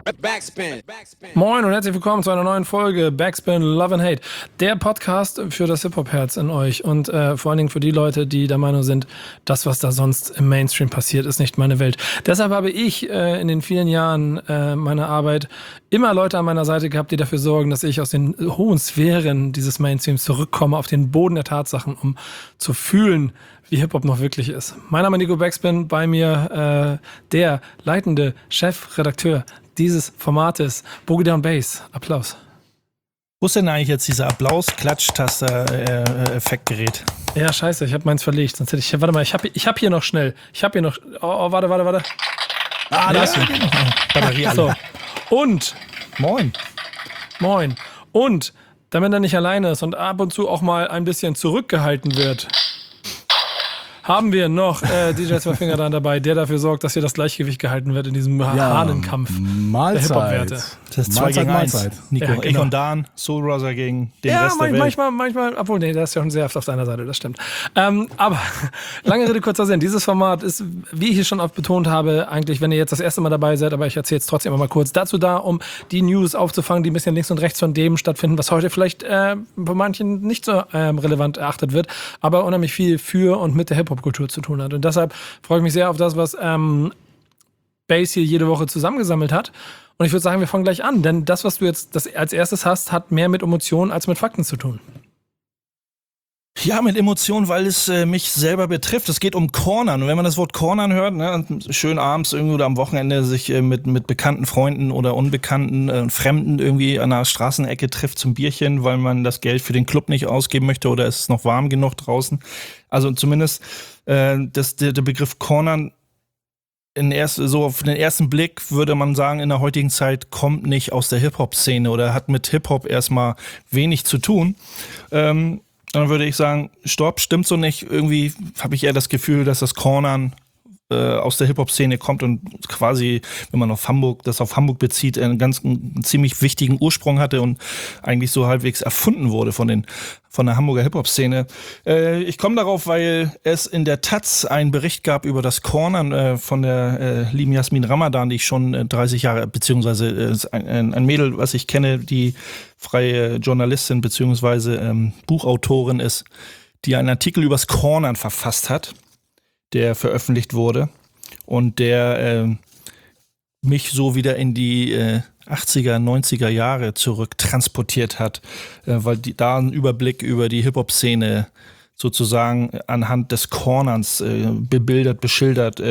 Backspin. Moin und herzlich willkommen zu einer neuen Folge Backspin Love and Hate. Der Podcast für das Hip-Hop-Herz in euch und vor allen Dingen für die Leute, die der Meinung sind, das, was da sonst im Mainstream passiert, ist nicht meine Welt. Deshalb habe ich in den vielen Jahren meiner Arbeit immer Leute an meiner Seite gehabt, die dafür sorgen, dass ich aus den hohen Sphären dieses Mainstreams zurückkomme auf den Boden der Tatsachen, um zu fühlen, wie Hip-Hop noch wirklich ist. Mein Name ist Nico Backspin, bei mir der leitende Chefredakteur dieses Formates, Boogie Down Bass. Applaus. Wo ist denn eigentlich jetzt dieser Applaus-Klatsch-Taster-Effektgerät? Ja, scheiße, ich habe meins verlegt. Sonst hätte ich, warte mal, ich hab hier noch schnell. Warte. Ah, da ist sie. Batterie alle. So. Und. Moin. Und, damit er nicht alleine ist und ab und zu auch mal ein bisschen zurückgehalten wird, haben wir noch DJ Zweifinger dann dabei, der dafür sorgt, dass hier das Gleichgewicht gehalten wird in diesem Hahnenkampf der Hip-Hop-Werte. Das ist 2 gegen 1. Nico, ja, genau. ich und Dan, Soul Brother gegen den Rest der Welt. Manchmal, obwohl, nee, der ist ja schon sehr oft auf deiner Seite, das stimmt. Aber, lange Rede, kurzer Sinn, dieses Format ist, wie ich es schon oft betont habe, eigentlich, wenn ihr jetzt das erste Mal dabei seid, aber ich erzähle es trotzdem immer mal kurz, dazu da, um die News aufzufangen, die ein bisschen links und rechts von dem stattfinden, was heute vielleicht bei manchen nicht so relevant erachtet wird, aber unheimlich viel für und mit der Hip-Hop-Kultur zu tun hat. Und deshalb freue ich mich sehr auf das, was Bass hier jede Woche zusammengesammelt hat. Und ich würde sagen, wir fangen gleich an, denn das, was du jetzt als erstes hast, hat mehr mit Emotionen als mit Fakten zu tun. Ja, mit Emotionen, weil es mich selber betrifft. Es geht um Cornern. Und wenn man das Wort Cornern hört, ne, schön abends irgendwie oder am Wochenende sich mit bekannten Freunden oder unbekannten Fremden irgendwie an einer Straßenecke trifft zum Bierchen, weil man das Geld für den Club nicht ausgeben möchte oder ist es noch warm genug draußen. Also zumindest der Begriff Cornern so auf den ersten Blick würde man sagen, in der heutigen Zeit kommt nicht aus der Hip-Hop-Szene oder hat mit Hip-Hop erstmal wenig zu tun. Dann würde ich sagen, stopp, stimmt so nicht. Irgendwie habe ich eher das Gefühl, dass das Cornern aus der Hip-Hop-Szene kommt und quasi, wenn man auf Hamburg bezieht, einen ziemlich wichtigen Ursprung hatte und eigentlich so halbwegs erfunden wurde von der Hamburger Hip-Hop-Szene. Ich komme darauf, weil es in der Taz einen Bericht gab über das Cornern von der lieben Jasmin Ramadan, die ich schon 30 Jahre, beziehungsweise ein Mädel, was ich kenne, die freie Journalistin beziehungsweise Buchautorin ist, die einen Artikel übers Cornern verfasst hat, der veröffentlicht wurde und der mich so wieder in die 80er, 90er Jahre zurück transportiert hat, weil da ein Überblick über die Hip-Hop-Szene sozusagen anhand des Cornerns bebildert, beschildert,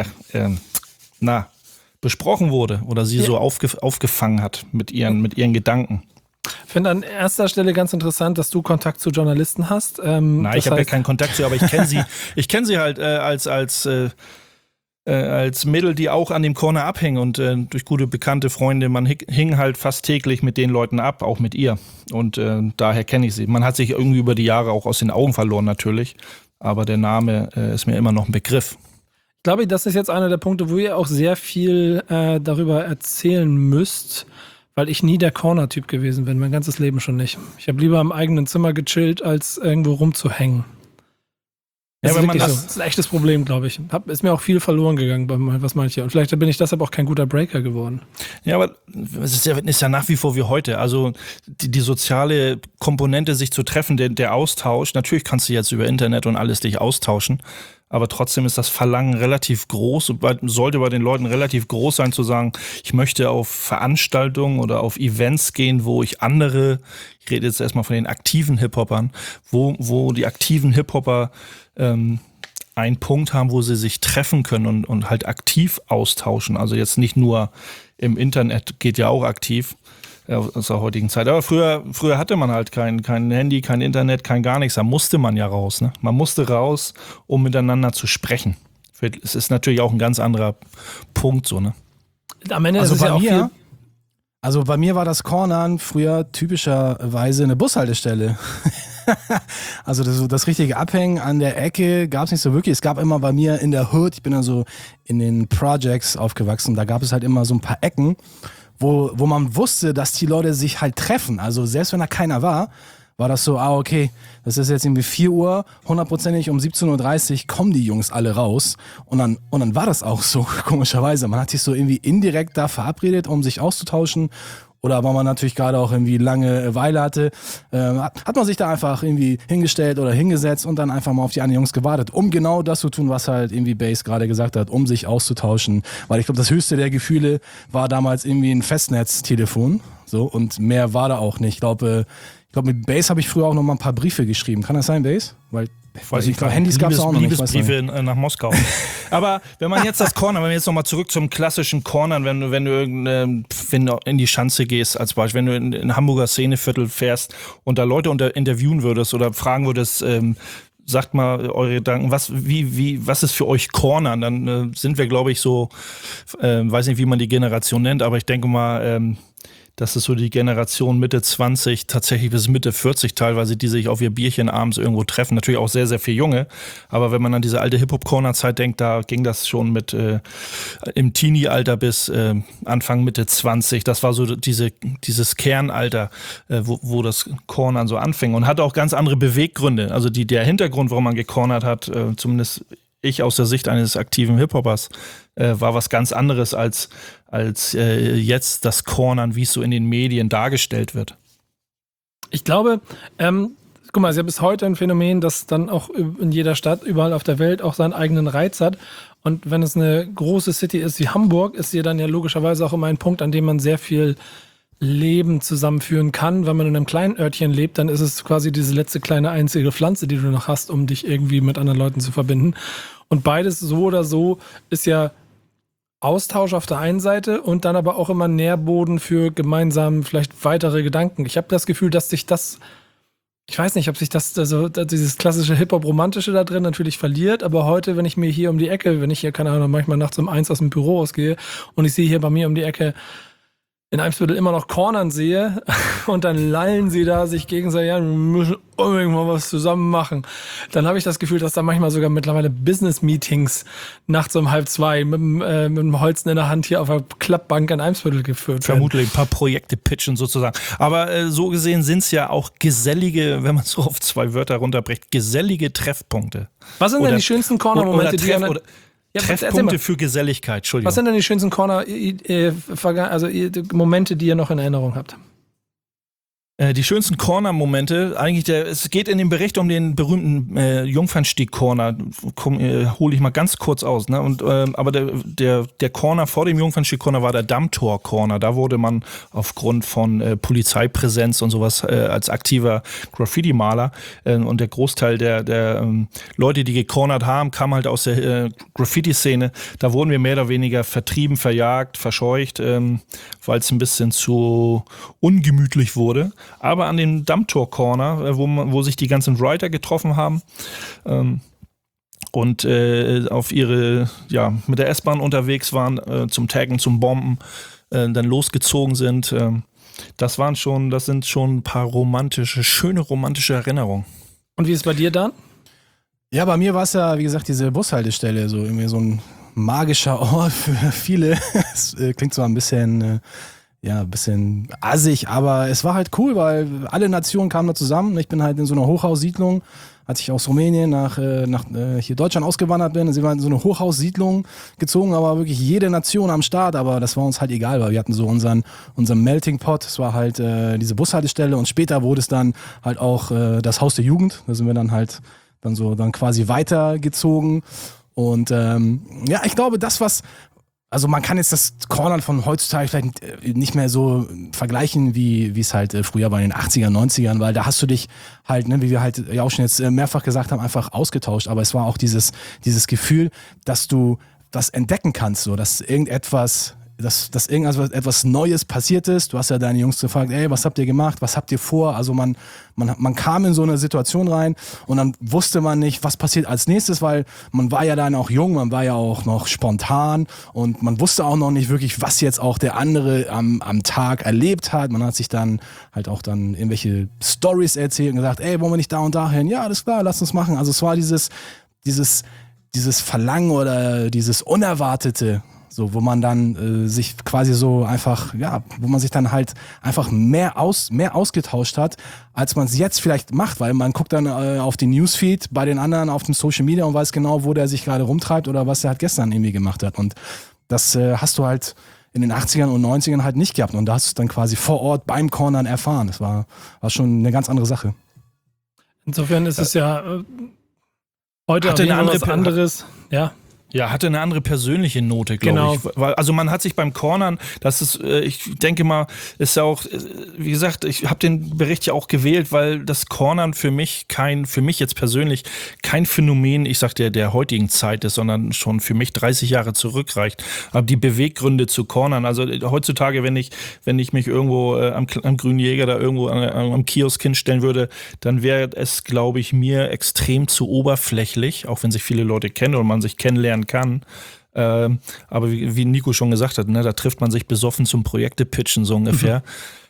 besprochen wurde oder sie so aufgefangen hat mit ihren Gedanken. Ich finde an erster Stelle ganz interessant, dass du Kontakt zu Journalisten hast. Nein, ich habe ja keinen Kontakt zu, aber ich kenne sie. Ich kenne sie halt als Mädel, die auch an dem Corner abhängen und durch gute bekannte Freunde. Man hing halt fast täglich mit den Leuten ab, auch mit ihr. Und daher kenne ich sie. Man hat sich irgendwie über die Jahre auch aus den Augen verloren natürlich, aber der Name ist mir immer noch ein Begriff. Ich glaube, das ist jetzt einer der Punkte, wo ihr auch sehr viel darüber erzählen müsst, weil ich nie der Corner-Typ gewesen bin, mein ganzes Leben schon nicht. Ich habe lieber im eigenen Zimmer gechillt, als irgendwo rumzuhängen. Das ist ein echtes Problem, glaube ich. Ist mir auch viel verloren gegangen bei was manche. Und vielleicht bin ich deshalb auch kein guter Breaker geworden. Ja, aber es ist ja nach wie vor wie heute. Also die soziale Komponente, sich zu treffen, der Austausch. Natürlich kannst du jetzt über Internet und alles dich austauschen. Aber trotzdem ist das Verlangen relativ groß und sollte bei den Leuten relativ groß sein, zu sagen, ich möchte auf Veranstaltungen oder auf Events gehen, wo ich andere, ich rede jetzt erstmal von den aktiven Hip-Hopern, wo die aktiven Hip-Hopper einen Punkt haben, wo sie sich treffen können und halt aktiv austauschen. Also jetzt nicht nur im Internet, geht ja auch aktiv aus der heutigen Zeit. Aber früher hatte man halt kein Handy, kein Internet, kein gar nichts. Da musste man ja raus. Ne? Man musste raus, um miteinander zu sprechen. Es ist natürlich auch ein ganz anderer Punkt so. Ne? Am Ende ist es ja auch viel. Also bei mir war das Cornern früher typischerweise eine Bushaltestelle. Also das richtige Abhängen an der Ecke gab es nicht so wirklich. Es gab immer bei mir in der Hood, ich bin dann so in den Projects aufgewachsen, da gab es halt immer so ein paar Ecken, wo man wusste, dass die Leute sich halt treffen. Also selbst wenn da keiner war, war das so, okay, das ist jetzt irgendwie 4 Uhr, 100%ig um 17.30 Uhr kommen die Jungs alle raus. Und dann war das auch so, komischerweise. Man hat sich so irgendwie indirekt da verabredet, um sich auszutauschen. Oder weil man natürlich gerade auch irgendwie lange Weile hatte, hat man sich da einfach irgendwie hingestellt oder hingesetzt und dann einfach mal auf die anderen Jungs gewartet, um genau das zu tun, was halt irgendwie Bass gerade gesagt hat, um sich auszutauschen. Weil ich glaube, das höchste der Gefühle war damals irgendwie ein Festnetztelefon. So, und mehr war da auch nicht. Ich glaube, mit Bass habe ich früher auch noch mal ein paar Briefe geschrieben. Kann das sein, Bass? Weil ich glaube, Handys gab es auch noch nicht. Liebesbriefe nach Moskau. Aber wenn man jetzt wenn wir jetzt nochmal zurück zum klassischen Cornern, wenn du in die Schanze gehst, als Beispiel, wenn du in Hamburger Szeneviertel fährst und da Leute interviewen würdest oder fragen würdest, sagt mal eure Gedanken, was ist für euch Cornern? Dann sind wir, glaube ich, so, weiß nicht, wie man die Generation nennt, aber ich denke mal, das ist so die Generation Mitte 20, tatsächlich bis Mitte 40 teilweise, die sich auf ihr Bierchen abends irgendwo treffen. Natürlich auch sehr, sehr viel Junge. Aber wenn man an diese alte Hip-Hop-Corner-Zeit denkt, da ging das schon mit im Teenie-Alter bis Anfang Mitte 20. Das war so dieses Kernalter, wo das Cornern so anfing. Und hatte auch ganz andere Beweggründe. Also der Hintergrund, warum man gecornert hat, zumindest ich aus der Sicht eines aktiven Hip-Hoppers, war was ganz anderes als jetzt das Cornern, wie es so in den Medien dargestellt wird. Ich glaube, guck mal, es ist ja bis heute ein Phänomen, das dann auch in jeder Stadt, überall auf der Welt auch seinen eigenen Reiz hat. Und wenn es eine große City ist wie Hamburg, ist sie dann ja logischerweise auch immer ein Punkt, an dem man sehr viel Leben zusammenführen kann. Wenn man in einem kleinen Örtchen lebt, dann ist es quasi diese letzte kleine einzige Pflanze, die du noch hast, um dich irgendwie mit anderen Leuten zu verbinden. Und beides so oder so ist ja Austausch auf der einen Seite und dann aber auch immer Nährboden für gemeinsam vielleicht weitere Gedanken. Ich habe das Gefühl, dass sich das, ich weiß nicht, ob sich das, also dieses klassische Hip-Hop-Romantische da drin natürlich verliert, aber heute, wenn ich mir hier um die Ecke, wenn ich hier, keine Ahnung, manchmal nachts um 1 aus dem Büro ausgehe und ich sehe hier bei mir um die Ecke in Eimsbüttel immer noch Cornern sehe und dann lallen sie da sich gegenseitig, ja, wir müssen unbedingt mal was zusammen machen. Dann habe ich das Gefühl, dass da manchmal sogar mittlerweile Business-Meetings nachts um 1:30 mit dem Holzen in der Hand hier auf der Klappbank in Eimsbüttel geführt werden. Vermutlich ein paar Projekte pitchen sozusagen. Aber so gesehen sind es ja auch gesellige, wenn man es so auf 2 Wörter runterbricht, gesellige Treffpunkte. Was sind denn die schönsten Corner-Momente, Treffpunkte für Geselligkeit, Entschuldigung. Was sind denn die schönsten Momente, die ihr noch in Erinnerung habt? Die schönsten Corner-Momente, eigentlich es geht in dem Bericht um den berühmten Jungfernstieg-Corner, hole ich mal ganz kurz aus, ne? Und aber der Corner vor dem Jungfernstieg-Corner war der Dammtor-Corner. Da wurde man aufgrund von Polizeipräsenz und sowas als aktiver Graffiti-Maler und der Großteil der Leute, die gecornert haben, kam halt aus der Graffiti-Szene. Da wurden wir mehr oder weniger vertrieben, verjagt, verscheucht, weil es ein bisschen zu ungemütlich wurde. Aber an dem Dammtor-Corner, wo sich die ganzen Writer getroffen haben und auf ihre, mit der S-Bahn unterwegs waren, zum Taggen, zum Bomben, dann losgezogen sind, das sind schon ein paar schöne romantische Erinnerungen. Und wie ist es bei dir, Dan? Ja, bei mir war es ja, wie gesagt, diese Bushaltestelle, so irgendwie so ein magischer Ort für viele. Es klingt zwar ein bisschen assig, aber es war halt cool, weil alle Nationen kamen da zusammen. Ich bin halt in so einer Hochhaussiedlung, als ich aus Rumänien nach hier Deutschland ausgewandert bin, sind wir in so eine Hochhaussiedlung gezogen, aber wirklich jede Nation am Start, aber das war uns halt egal, weil wir hatten so unseren Melting Pot, es war halt diese Bushaltestelle und später wurde es dann halt auch das Haus der Jugend, da sind wir dann halt dann quasi weitergezogen und ich glaube, also man kann jetzt das Cornern von heutzutage vielleicht nicht mehr so vergleichen, wie es halt früher war in den 80ern, 90ern, weil da hast du dich halt, ne, wie wir halt ja auch schon jetzt mehrfach gesagt haben, einfach ausgetauscht. Aber es war auch dieses Gefühl, dass du das entdecken kannst, so dass irgendetwas Neues passiert ist. Du hast ja deine Jungs gefragt, ey, was habt ihr gemacht, was habt ihr vor? Also man kam in so eine Situation rein und dann wusste man nicht, was passiert als nächstes, weil man war ja dann auch jung, man war ja auch noch spontan und man wusste auch noch nicht wirklich, was jetzt auch der andere am Tag erlebt hat. Man hat sich dann halt auch dann irgendwelche Stories erzählt und gesagt, ey, wollen wir nicht da und da hin? Ja, alles klar, lass uns machen. Also es war dieses Verlangen oder dieses Unerwartete, so, wo man dann sich quasi so einfach, ja, wo man sich dann halt einfach mehr ausgetauscht hat, als man es jetzt vielleicht macht, weil man guckt dann auf den Newsfeed bei den anderen auf dem Social Media und weiß genau, wo der sich gerade rumtreibt oder was er halt gestern irgendwie gemacht hat. Und das hast du halt in den 80ern und 90ern halt nicht gehabt. Und da hast du es dann quasi vor Ort beim Cornern erfahren. Das war schon eine ganz andere Sache. Insofern ist es ja heute hatte auch was anderes. Ja. Ja, hatte eine andere persönliche Note, glaube ich. Weil, also man hat sich beim Cornern, das ist, ich denke mal, ist ja auch, wie gesagt, ich habe den Bericht ja auch gewählt, weil das Cornern für mich jetzt persönlich kein Phänomen, ich sag der heutigen Zeit ist, sondern schon für mich 30 Jahre zurückreicht. Aber die Beweggründe zu Cornern, also heutzutage, wenn ich mich irgendwo am Grünen Jäger da irgendwo am Kiosk hinstellen würde, dann wäre es, glaube ich, mir extrem zu oberflächlich, auch wenn sich viele Leute kennen und man sich kennenlernen kann. Aber wie Nico schon gesagt hat, ne, da trifft man sich besoffen zum Projekte-Pitchen so ungefähr.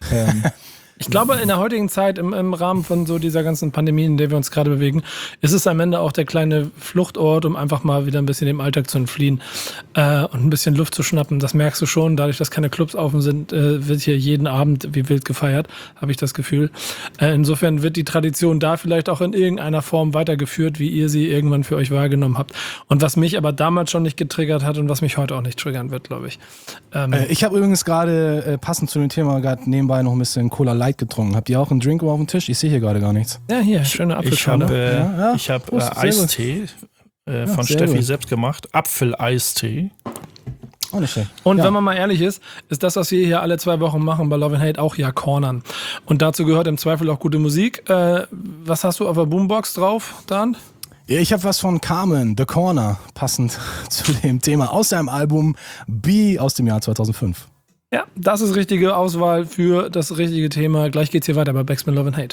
Ich glaube, in der heutigen Zeit, im Rahmen von so dieser ganzen Pandemie, in der wir uns gerade bewegen, ist es am Ende auch der kleine Fluchtort, um einfach mal wieder ein bisschen dem Alltag zu entfliehen und ein bisschen Luft zu schnappen. Das merkst du schon, dadurch, dass keine Clubs offen sind, wird hier jeden Abend wie wild gefeiert, habe ich das Gefühl. Insofern wird die Tradition da vielleicht auch in irgendeiner Form weitergeführt, wie ihr sie irgendwann für euch wahrgenommen habt. Und was mich aber damals schon nicht getriggert hat und was mich heute auch nicht triggern wird, glaube ich. Ich habe übrigens gerade, passend zu dem Thema, gerade nebenbei noch ein bisschen Cola Light getrunken. Habt ihr auch einen Drink auf dem Tisch? Ich sehe hier gerade gar nichts. Ja, hier, schöne Apfelschorle. Ich habe Eistee von Steffi gut. Selbst gemacht. Apfel-Eistee. Auch nicht schlecht. Und wenn man mal ehrlich ist das, was wir hier alle 2 Wochen machen bei Love and Hate, auch ja Cornern. Und dazu gehört im Zweifel auch gute Musik. Was hast du auf der Boombox drauf, Dan? Ich habe was von Carmen, The Corner, passend zu dem Thema aus seinem Album B aus dem Jahr 2005. Ja, das ist richtige Auswahl für das richtige Thema. Gleich geht's hier weiter bei Backspin Love and Hate.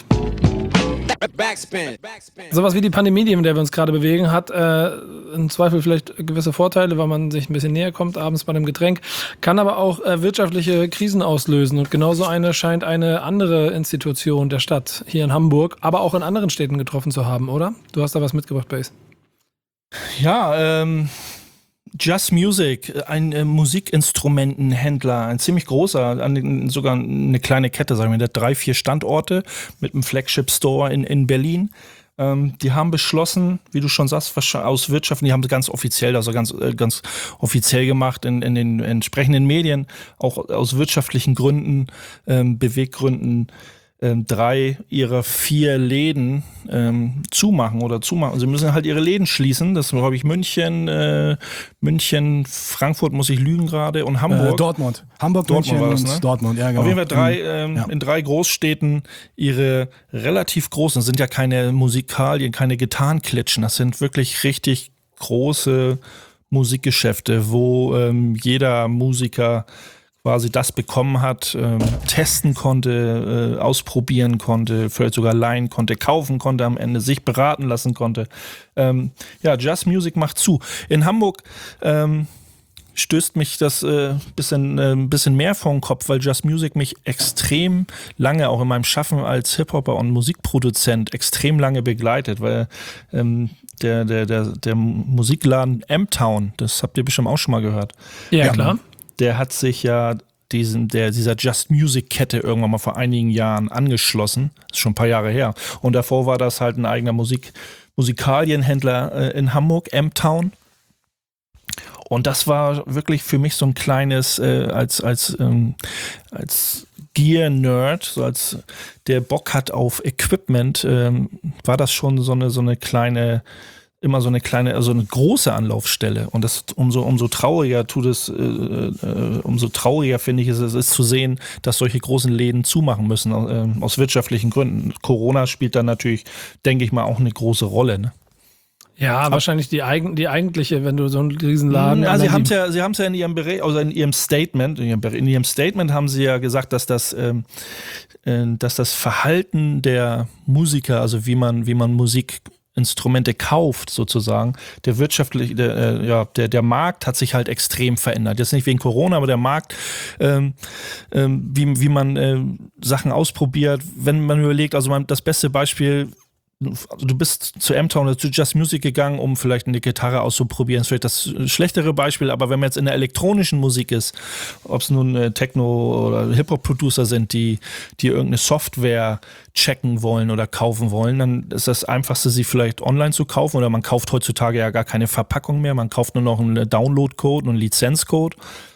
Backspin. Sowas wie die Pandemie, in der wir uns gerade bewegen, hat im Zweifel vielleicht gewisse Vorteile, weil man sich ein bisschen näher kommt abends bei einem Getränk, kann aber auch wirtschaftliche Krisen auslösen. Und genauso eine scheint eine andere Institution der Stadt hier in Hamburg, aber auch in anderen Städten getroffen zu haben, oder? Du hast da was mitgebracht, Base. Ja, Just Music, ein Musikinstrumentenhändler, ein ziemlich großer, sogar eine kleine Kette, sagen wir, der hat 3-4 Standorte mit einem Flagship-Store in Berlin. Die haben beschlossen, wie du schon sagst, aus Wirtschaft, die haben es ganz offiziell, also ganz offiziell gemacht in den entsprechenden Medien, auch aus wirtschaftlichen Gründen, Beweggründen, 3 ihrer 4 Läden zumachen. Sie müssen halt ihre Läden schließen. Das glaube ich München, Frankfurt muss ich lügen gerade und Hamburg. Dortmund. Hamburg, München war das, ne? und Dortmund, ja genau. Auf jeden Fall in 3 Großstädten ihre relativ großen, das sind ja keine Musikalien, keine Gitarrenklitschen, das sind wirklich richtig große Musikgeschäfte, wo jeder Musiker quasi das bekommen hat, testen konnte, ausprobieren konnte, vielleicht sogar leihen konnte, kaufen konnte, am Ende sich beraten lassen konnte. Just Music macht zu. In Hamburg stößt mich das bisschen mehr vor den Kopf, weil Just Music mich extrem lange, auch in meinem Schaffen als Hip-Hopper und Musikproduzent, extrem lange begleitet, weil der Musikladen M-Town, das habt ihr bestimmt auch schon mal gehört. Ja, klar. Der hat sich ja dieser Just Music Kette irgendwann mal vor einigen Jahren angeschlossen. Das ist schon ein paar Jahre her. Und davor war das halt ein eigener Musikalienhändler in Hamburg, M-Town. Und das war wirklich für mich so ein kleines, als Gear-Nerd, so als der Bock hat auf Equipment, war das schon so eine kleine, also eine große Anlaufstelle. Und das umso trauriger umso trauriger finde ich es zu sehen, dass solche großen Läden zumachen müssen, aus wirtschaftlichen Gründen. Corona spielt da natürlich, denke ich mal, auch eine große Rolle, ne? Ja, wahrscheinlich die eigentliche, wenn du so einen Riesenladen... Ja, sie haben es ja in ihrem Bericht, also in ihrem Statement haben sie ja gesagt, dass das Verhalten der Musiker, also wie man Musikinstrumente kauft sozusagen, der Markt hat sich halt extrem verändert. Jetzt nicht wegen Corona, aber der Markt, wie man Sachen ausprobiert, wenn man überlegt, also das beste Beispiel, du bist zu M-Town oder zu Just Music gegangen, um vielleicht eine Gitarre auszuprobieren. Das ist vielleicht das schlechtere Beispiel, aber wenn man jetzt in der elektronischen Musik ist, ob es nun Techno- oder Hip-Hop-Producer sind, die irgendeine Software checken wollen oder kaufen wollen, dann ist das Einfachste, sie vielleicht online zu kaufen, oder man kauft heutzutage ja gar keine Verpackung mehr, man kauft nur noch einen Download-Code und einen Lizenzcode.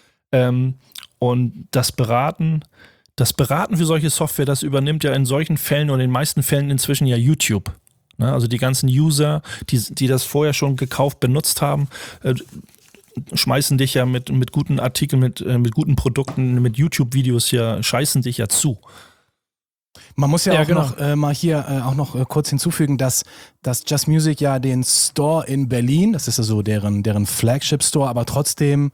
Und das Beraten für solche Software, das übernimmt ja in solchen Fällen oder in den meisten Fällen inzwischen ja YouTube. Ne? Also die ganzen User, die das vorher schon gekauft, benutzt haben, schmeißen dich ja mit guten Artikeln, mit guten Produkten, mit YouTube-Videos scheißen dich ja zu. Man muss ja auch genau. noch mal hier auch noch kurz hinzufügen, dass Just Music ja den Store in Berlin, das ist ja so deren Flagship-Store, aber trotzdem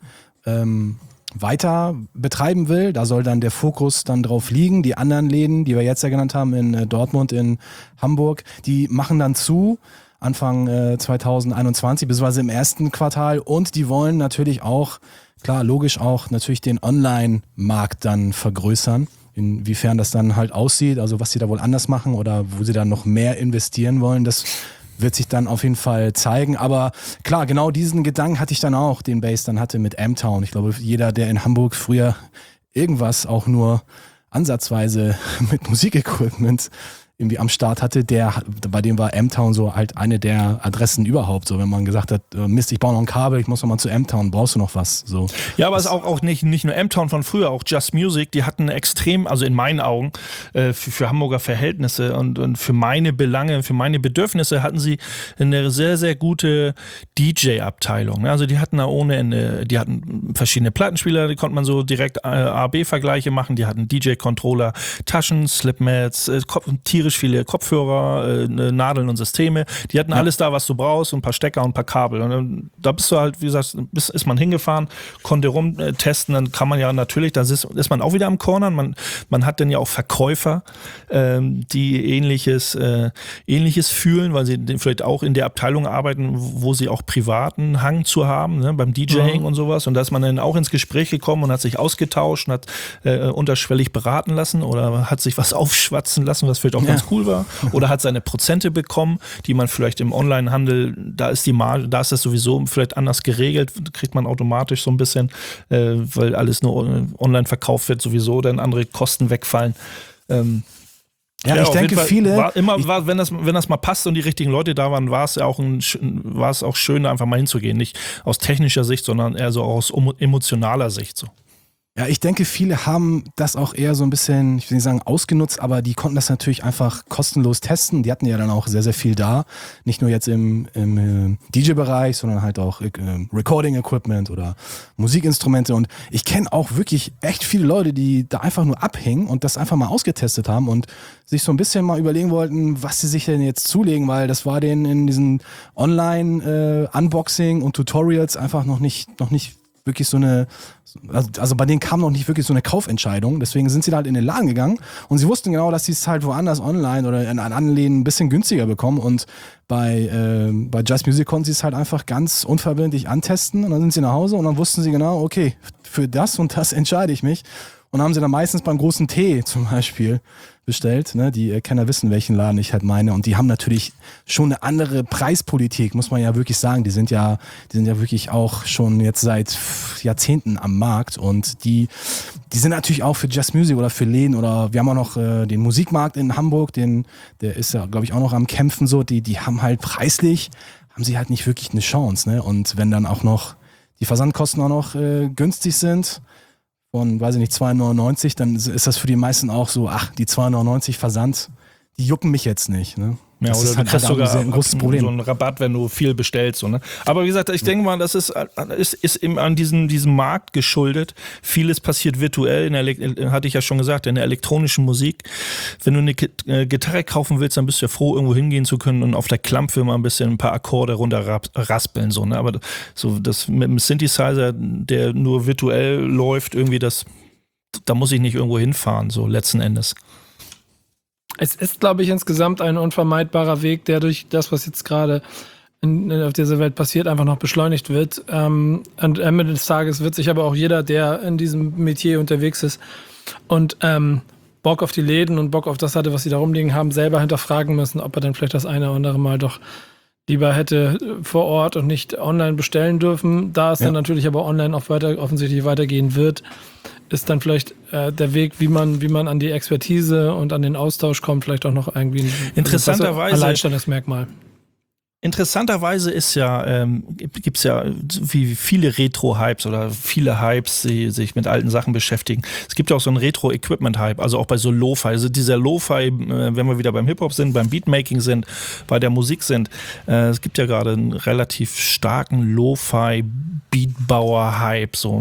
weiter betreiben will. Da soll dann der Fokus dann drauf liegen. Die anderen Läden, die wir jetzt ja genannt haben, in Dortmund, in Hamburg, die machen dann zu Anfang 2021, beziehungsweise im ersten Quartal, und die wollen natürlich auch, klar, logisch auch, natürlich den Online-Markt dann vergrößern. Inwiefern das dann halt aussieht, also was sie da wohl anders machen oder wo sie dann noch mehr investieren wollen, das wird sich dann auf jeden Fall zeigen. Aber klar, genau diesen Gedanken hatte ich dann auch, den Bass dann hatte mit M-Town. Ich glaube, jeder, der in Hamburg früher irgendwas auch nur ansatzweise mit Musikequipment irgendwie am Start hatte, bei dem war M-Town so halt eine der Adressen überhaupt. So, wenn man gesagt hat, Mist, ich baue noch ein Kabel, ich muss noch mal zu M-Town, brauchst du noch was? So. Ja, aber es ist auch nicht nur M-Town von früher, auch Just Music, die hatten extrem, also in meinen Augen, für Hamburger Verhältnisse und für meine Belange, für meine Bedürfnisse hatten sie eine sehr, sehr gute DJ-Abteilung. Also die hatten da ohne Ende, die hatten verschiedene Plattenspieler, die konnte man so direkt A-B-Vergleiche machen, die hatten DJ-Controller, Taschen, Slipmats, tierisch viele Kopfhörer, Nadeln und Systeme. Die hatten alles da, was du brauchst, und ein paar Stecker und ein paar Kabel. Und da bist du halt, wie gesagt, ist man hingefahren, konnte rumtesten, dann kann man ja natürlich, da ist man auch wieder am Cornern. Man hat dann ja auch Verkäufer, die Ähnliches fühlen, weil sie vielleicht auch in der Abteilung arbeiten, wo sie auch privaten Hang zu haben, ne, beim DJing und sowas. Und da ist man dann auch ins Gespräch gekommen und hat sich ausgetauscht und hat unterschwellig beraten lassen oder hat sich was aufschwatzen lassen, was vielleicht auch ganz cool war, oder hat seine Prozente bekommen, die man vielleicht im Onlinehandel, da ist die Marge, da ist das sowieso vielleicht anders geregelt, kriegt man automatisch so ein bisschen, weil alles nur online verkauft wird, sowieso dann andere Kosten wegfallen. Ich denke, viele. Wenn das mal passt und die richtigen Leute da waren, war es auch schön, da einfach mal hinzugehen. Nicht aus technischer Sicht, sondern eher so aus emotionaler Sicht so. Ja, ich denke, viele haben das auch eher so ein bisschen, ich will nicht sagen ausgenutzt, aber die konnten das natürlich einfach kostenlos testen. Die hatten ja dann auch sehr, sehr viel da. Nicht nur jetzt im DJ-Bereich, sondern halt auch Recording-Equipment oder Musikinstrumente. Und ich kenne auch wirklich echt viele Leute, die da einfach nur abhängen und das einfach mal ausgetestet haben und sich so ein bisschen mal überlegen wollten, was sie sich denn jetzt zulegen, weil das war denen in diesen Online-Unboxing und Tutorials einfach noch nicht wirklich so eine, also bei denen kam noch nicht wirklich so eine Kaufentscheidung, deswegen sind sie da halt in den Laden gegangen und sie wussten genau, dass sie es halt woanders online oder in anderen Läden ein bisschen günstiger bekommen, und bei Just Music konnten sie es halt einfach ganz unverbindlich antesten, und dann sind sie nach Hause und dann wussten sie genau, okay, für das und das entscheide ich mich, und haben sie dann meistens beim großen T zum Beispiel bestellt, ne? Die Kenner wissen, welchen Laden ich halt meine, und die haben natürlich schon eine andere Preispolitik, muss man ja wirklich sagen. Die sind ja wirklich auch schon jetzt seit Jahrzehnten am Markt, und die sind natürlich auch für Just Music oder für Läden, oder wir haben auch noch den Musikmarkt in Hamburg, der ist ja, glaube ich, auch noch am Kämpfen so, die haben halt preislich, haben sie halt nicht wirklich eine Chance, ne? Und wenn dann auch noch die Versandkosten auch noch günstig sind, von, weiß ich nicht, 2,99, dann ist das für die meisten auch so, ach, die 2,99 Versand, die jucken mich jetzt nicht, ne? Ja, das oder ist du kriegst sogar ein großes Problem. So einen Rabatt, wenn du viel bestellst. So, ne? Aber wie gesagt, ich denke mal, das ist eben an diesem Markt geschuldet. Vieles passiert virtuell, hatte ich ja schon gesagt, in der elektronischen Musik. Wenn du eine Gitarre kaufen willst, dann bist du ja froh, irgendwo hingehen zu können und auf der Klampfe mal ein paar Akkorde runterraspeln. So, ne? Aber so das mit dem Synthesizer, der nur virtuell läuft, irgendwie da muss ich nicht irgendwo hinfahren, so letzten Endes. Es ist, glaube ich, insgesamt ein unvermeidbarer Weg, der durch das, was jetzt gerade auf dieser Welt passiert, einfach noch beschleunigt wird. Und am Ende des Tages wird sich aber auch jeder, der in diesem Metier unterwegs ist und Bock auf die Läden und Bock auf das hatte, was sie da rumliegen haben, selber hinterfragen müssen, ob er dann vielleicht das eine oder andere Mal doch lieber hätte vor Ort und nicht online bestellen dürfen. Da es dann natürlich aber online auch offensichtlich weitergehen wird, ist dann vielleicht der Weg, wie man an die Expertise und an den Austausch kommt, vielleicht auch noch irgendwie ein Alleinstellungsmerkmal. Interessanterweise gibt es ja wie viele Retro-Hypes oder viele Hypes, die sich mit alten Sachen beschäftigen. Es gibt ja auch so einen Retro-Equipment-Hype, also auch bei so Lo-Fi. Also dieser Lo-Fi, wenn wir wieder beim Hip-Hop sind, beim Beatmaking sind, bei der Musik sind. Es gibt ja gerade einen relativ starken Lo-Fi-Beatbauer-Hype. So.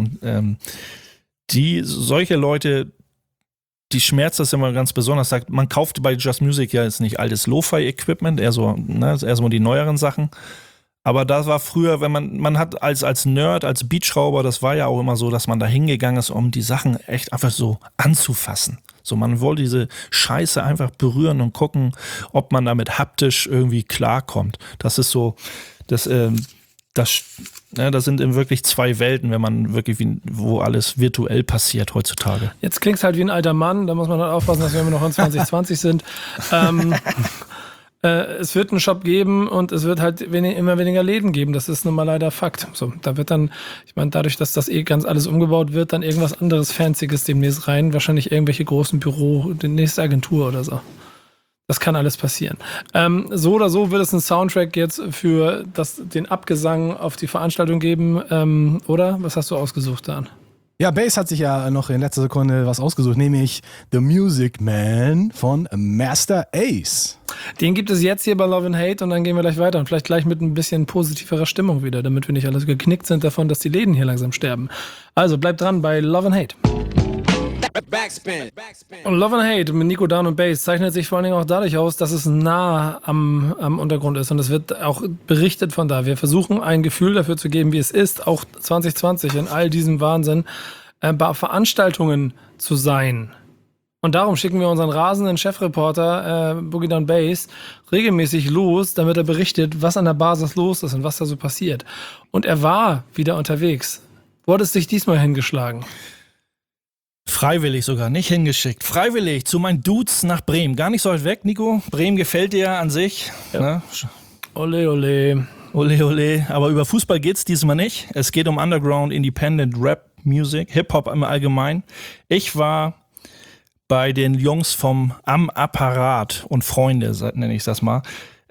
Solche Leute, die schmerzt das immer ganz besonders. Sagt, man kauft bei Just Music ja jetzt nicht altes Lo-Fi-Equipment, eher so die neueren Sachen. Aber das war früher, wenn man hat als Nerd, als Beatschrauber, das war ja auch immer so, dass man da hingegangen ist, um die Sachen echt einfach so anzufassen. So, man wollte diese Scheiße einfach berühren und gucken, ob man damit haptisch irgendwie klarkommt. Das ist so, das sind wirklich zwei Welten, wenn man wirklich, wo alles virtuell passiert heutzutage. Jetzt klingt es halt wie ein alter Mann, da muss man halt aufpassen, dass wir immer noch in 2020 sind. Es wird einen Shop geben und es wird halt immer weniger Läden geben. Das ist nun mal leider Fakt. So, da wird dann, ich meine, dadurch, dass das ganz alles umgebaut wird, dann irgendwas anderes Fancyes demnächst rein. Wahrscheinlich irgendwelche großen die nächste Agentur oder so. Das kann alles passieren. So oder so wird es einen Soundtrack jetzt für den Abgesang auf die Veranstaltung geben, oder? Was hast du ausgesucht, Dan? Ja, Bass hat sich ja noch in letzter Sekunde was ausgesucht, nämlich The Music Man von Master Ace. Den gibt es jetzt hier bei Love and Hate und dann gehen wir gleich weiter und vielleicht gleich mit ein bisschen positiverer Stimmung wieder, damit wir nicht alles geknickt sind davon, dass die Läden hier langsam sterben. Also bleibt dran bei Love and Hate. Backspin. Und Love and Hate mit Nico, Dan und Bass zeichnet sich vor allen Dingen auch dadurch aus, dass es nah am Untergrund ist und es wird auch berichtet von da. Wir versuchen ein Gefühl dafür zu geben, wie es ist, auch 2020 in all diesem Wahnsinn bei Veranstaltungen zu sein. Und darum schicken wir unseren rasenden Chefreporter Boogie Down Bass regelmäßig los, damit er berichtet, was an der Basis los ist und was da so passiert. Und er war wieder unterwegs. Wo hat es dich diesmal hingeschlagen? Freiwillig sogar, nicht hingeschickt. Freiwillig zu meinen Dudes nach Bremen. Gar nicht so weit weg, Nico. Bremen gefällt dir ja an sich. Ja. Ne? Ole, ole. Ole, ole. Aber über Fußball geht's diesmal nicht. Es geht um Underground, Independent Rap Music, Hip-Hop im Allgemeinen. Ich war bei den Jungs Am Apparat und Freunde, nenne ich das mal.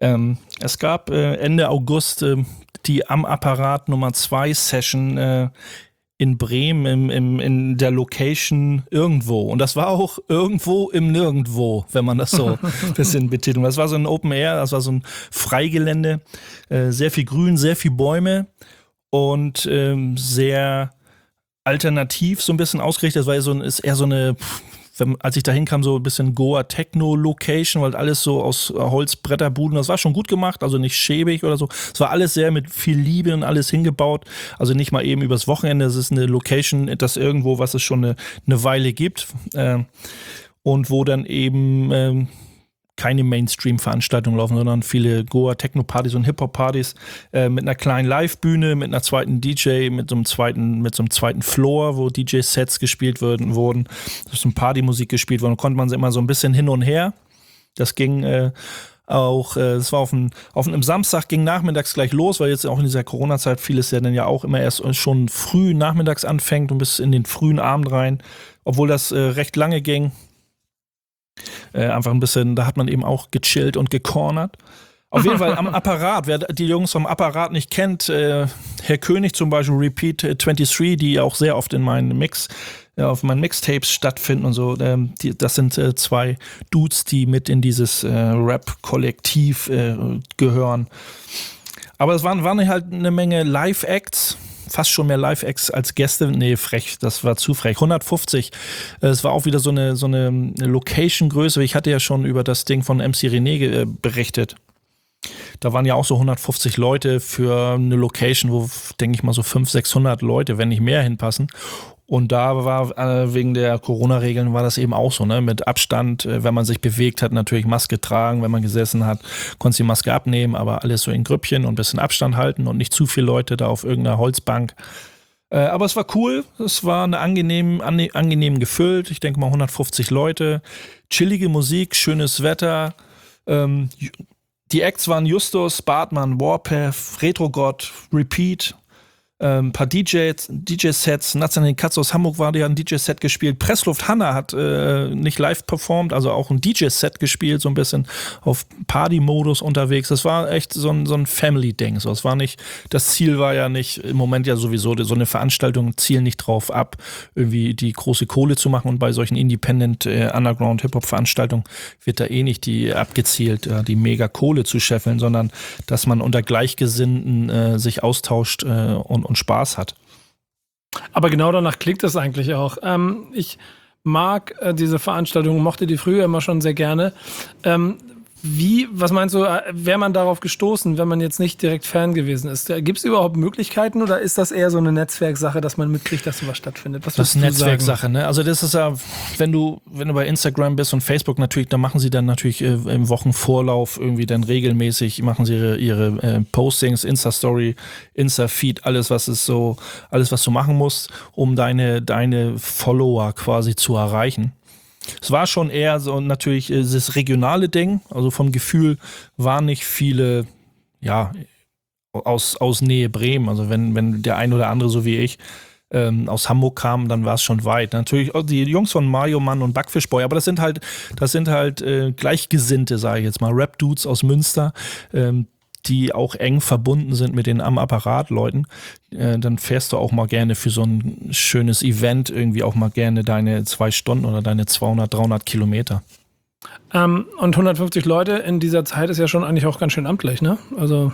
Es gab Ende August die Am Apparat Nummer 2 Session in Bremen in der Location irgendwo. Und das war auch irgendwo im Nirgendwo, wenn man das so ein bisschen betitelt. Das war so ein Open Air, das war so ein Freigelände. Sehr viel Grün, sehr viel Bäume und sehr alternativ so ein bisschen ausgerichtet. Das war ist eher so eine, als ich da hinkam, so ein bisschen Goa-Techno-Location, weil alles so aus Holzbretterbuden, das war schon gut gemacht, also nicht schäbig oder so. Es war alles sehr mit viel Liebe und alles hingebaut, also nicht mal eben übers Wochenende, es ist eine Location, das irgendwo, was es schon eine Weile gibt und wo dann eben keine Mainstream-Veranstaltungen laufen, sondern viele Goa-Techno-Partys und Hip-Hop-Partys mit einer kleinen Live-Bühne, mit einer zweiten DJ, mit so einem zweiten Floor, wo DJ-Sets gespielt wurden, so Partymusik gespielt wurde. Da konnte man immer so ein bisschen hin und her. Das ging das war auf einem Samstag, ging nachmittags gleich los, weil jetzt auch in dieser Corona-Zeit vieles ja dann ja auch immer erst schon früh nachmittags anfängt und bis in den frühen Abend rein, obwohl das recht lange ging. Einfach ein bisschen, da hat man eben auch gechillt und gecornert. Auf jeden Fall am Apparat, wer die Jungs vom Apparat nicht kennt, Herr König zum Beispiel, Repeat 23, die auch sehr oft in meinen auf meinen Mixtapes stattfinden und so, das sind zwei Dudes, die mit in dieses Rap-Kollektiv gehören. Aber es waren halt eine Menge Live-Acts, fast schon mehr Live-Acts als Gäste. Nee, frech, das war zu frech. 150. Es war auch wieder so eine Location-Größe. Ich hatte ja schon über das Ding von MC René berichtet. Da waren ja auch so 150 Leute für eine Location, wo, denke ich mal, so 500, 600 Leute, wenn nicht mehr, hinpassen. Und da war wegen der Corona-Regeln war das eben auch so, ne? Mit Abstand, wenn man sich bewegt hat, natürlich Maske tragen, wenn man gesessen hat, konntest die Maske abnehmen, aber alles so in Grüppchen und ein bisschen Abstand halten und nicht zu viele Leute da auf irgendeiner Holzbank. Aber es war cool, es war angenehm gefüllt, ich denke mal 150 Leute, chillige Musik, schönes Wetter. Die Acts waren Justus, Bartmann, Warpath, Retrogott, Repeat, ein paar DJ-Sets. Nathanael Katz aus Hamburg war, der ein DJ-Set gespielt. Pressluft Hanna hat nicht live performt, also auch ein DJ-Set gespielt, so ein bisschen auf Party-Modus unterwegs. Das war echt so ein Family-Ding. So, das Ziel war ja nicht, im Moment ja sowieso, so eine Veranstaltung zielen nicht drauf ab, irgendwie die große Kohle zu machen, und bei solchen Independent Underground Hip-Hop-Veranstaltungen wird da nicht die abgezielt, die mega Kohle zu scheffeln, sondern dass man unter Gleichgesinnten sich austauscht und Spaß hat. Aber genau danach klingt es eigentlich auch. Ich mag diese Veranstaltung, mochte die früher immer schon sehr gerne. Was meinst du, wäre man darauf gestoßen, wenn man jetzt nicht direkt Fan gewesen ist? Gibt es überhaupt Möglichkeiten, oder ist das eher so eine Netzwerksache, dass man mitkriegt, dass sowas stattfindet? Das ist eine Netzwerksache, ne? Also das ist ja, wenn du bei Instagram bist und Facebook natürlich, da machen sie dann natürlich im Wochenvorlauf irgendwie dann regelmäßig, machen sie ihre Postings, Insta-Story, Insta-Feed, alles was du machen musst, um deine Follower quasi zu erreichen. Es war schon eher so natürlich das regionale Ding, also vom Gefühl waren nicht viele, ja, aus Nähe Bremen, also wenn der ein oder andere, so wie ich, aus Hamburg kam, dann war es schon weit. Natürlich auch die Jungs von Mario Mann und Backfish Boy, aber das sind halt Gleichgesinnte, sage ich jetzt mal, Rap-Dudes aus Münster, die auch eng verbunden sind mit den am Apparat-Leuten, dann fährst du auch mal gerne für so ein schönes Event irgendwie auch mal gerne deine 2 Stunden oder deine 200, 300 Kilometer. Und 150 Leute in dieser Zeit ist ja schon eigentlich auch ganz schön amtlich, ne? Also